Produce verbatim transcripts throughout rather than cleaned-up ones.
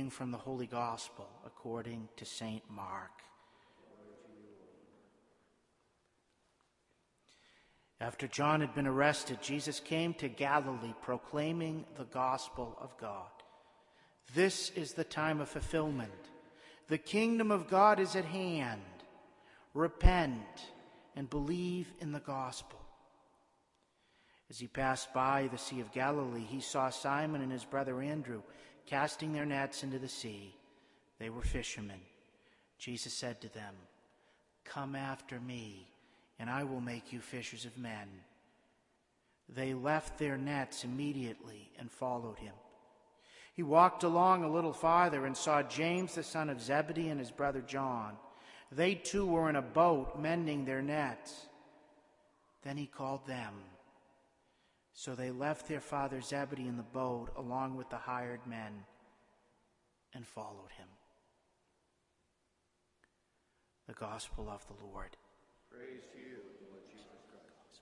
reading from the Holy Gospel according to Saint Mark. After John had been arrested, Jesus came to Galilee proclaiming the gospel of God. This is the time of fulfillment. The kingdom of God is at hand. Repent and believe in the gospel. As he passed by the Sea of Galilee, he saw Simon and his brother Andrew casting their nets into the sea. They were fishermen. Jesus said to them, "Come after me, and I will make you fishers of men." They left their nets immediately and followed him. He walked along a little farther and saw James the son of Zebedee and his brother John. They too were in a boat mending their nets. Then he called them. So they left their father Zebedee in the boat along with the hired men and followed him. The Gospel of the Lord. Praise to you, Lord Jesus Christ.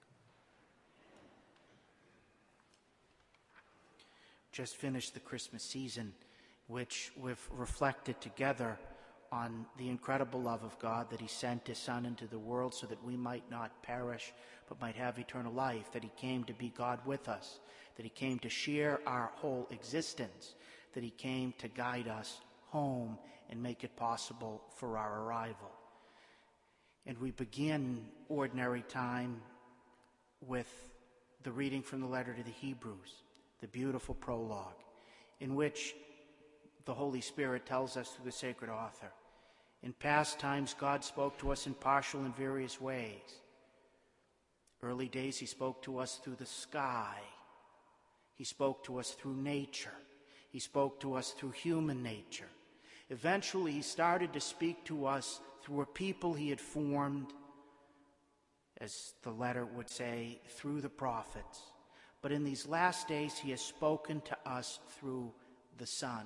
Just finished the Christmas season, which we've reflected together on the incredible love of God, that he sent his Son into the world so that we might not perish but might have eternal life, that he came to be God with us, that he came to share our whole existence, that he came to guide us home and make it possible for our arrival. And we begin ordinary time with the reading from the letter to the Hebrews, the beautiful prologue, in which the Holy Spirit tells us through the sacred author, in past times God spoke to us in partial and various ways. Early days he spoke to us through the sky. He spoke to us through nature. He spoke to us through human nature. Eventually he started to speak to us through a people he had formed, as the letter would say, through the prophets. But in these last days he has spoken to us through the Son.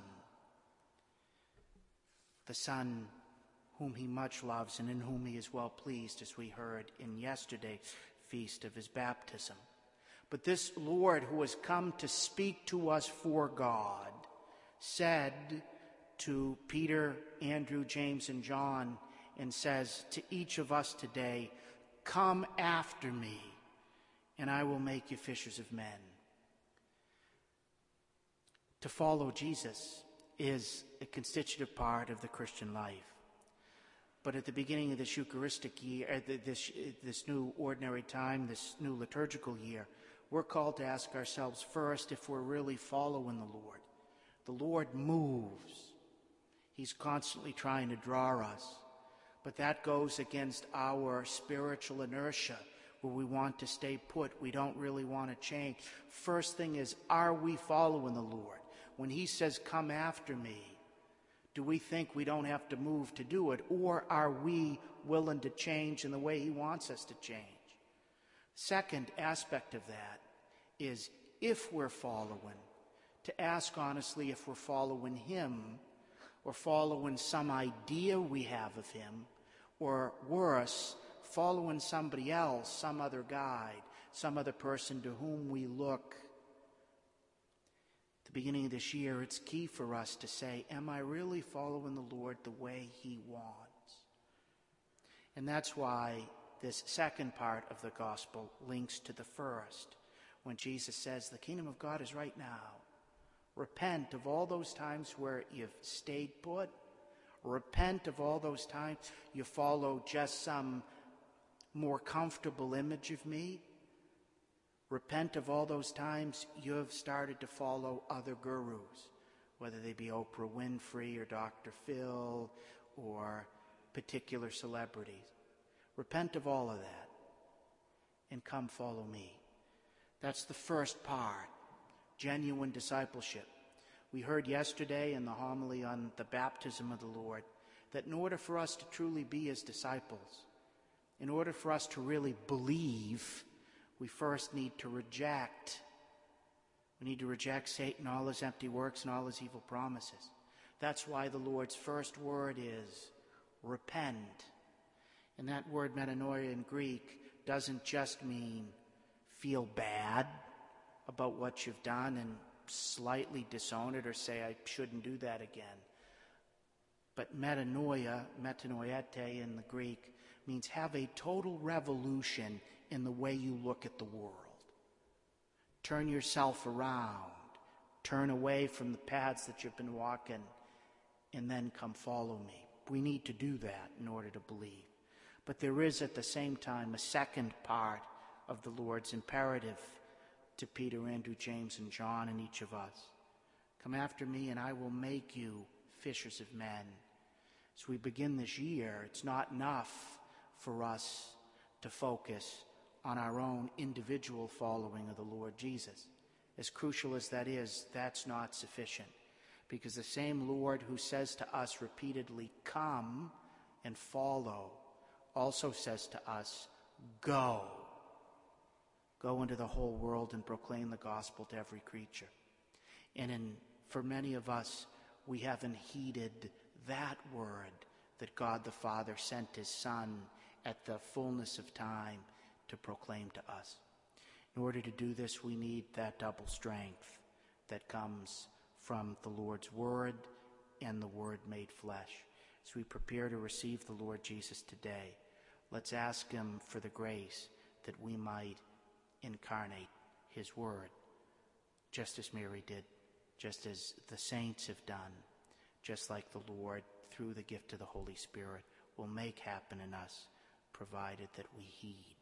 The Son whom he much loves and in whom he is well pleased, as we heard in yesterday's feast of his baptism. But this Lord who has come to speak to us for God said to Peter, Andrew, James, and John, and says to each of us today, "Come after me, and I will make you fishers of men." To follow Jesus is a constitutive part of the Christian life. But at the beginning of this Eucharistic year, this, this new ordinary time, this new liturgical year, we're called to ask ourselves first if we're really following the Lord. The Lord moves. He's constantly trying to draw us. But that goes against our spiritual inertia, where we want to stay put. We don't really want to change. First thing is, are we following the Lord? When he says, "Come after me," do we think we don't have to move to do it, or are we willing to change in the way he wants us to change? Second aspect of that is, if we're following, to ask honestly if we're following him or following some idea we have of him, or worse, following somebody else, some other guide, some other person to whom we look. At the beginning of this year, it's key for us to say, am I really following the Lord the way he wants? And that's why this second part of the gospel links to the first, when Jesus says, the kingdom of God is right now. Repent of all those times where you've stayed put. Repent of all those times you follow just some more comfortable image of me. Repent of all those times you have started to follow other gurus, whether they be Oprah Winfrey or Doctor Phil or particular celebrities. Repent of all of that and come follow me. That's the first part, genuine discipleship. We heard yesterday in the homily on the baptism of the Lord that in order for us to truly be his disciples, in order for us to really believe, we first need to reject. We need to reject Satan, all his empty works, and all his evil promises. That's why the Lord's first word is repent. And that word metanoia in Greek doesn't just mean feel bad about what you've done and slightly disown it or say I shouldn't do that again. But metanoia, metanoiete in the Greek, means have a total revolution in the way you look at the world. Turn yourself around. Turn away from the paths that you've been walking, and then come follow me. We need to do that in order to believe. But there is at the same time a second part of the Lord's imperative to Peter, Andrew, James, and John, and each of us. Come after me, and I will make you fishers of men. As we begin this year, it's not enough for us to focus on our own individual following of the Lord Jesus. As crucial as that is, that's not sufficient. Because the same Lord who says to us repeatedly, come and follow, also says to us, go. Go into the whole world and proclaim the gospel to every creature. And in, for many of us, we haven't heeded that word that God the Father sent his Son at the fullness of time to proclaim to us. In order to do this, we need that double strength that comes from the Lord's word and the word made flesh. As we prepare to receive the Lord Jesus today, let's ask him for the grace that we might incarnate his word, just as Mary did, just as the saints have done, just like the Lord, through the gift of the Holy Spirit, will make happen in us, provided that we heed.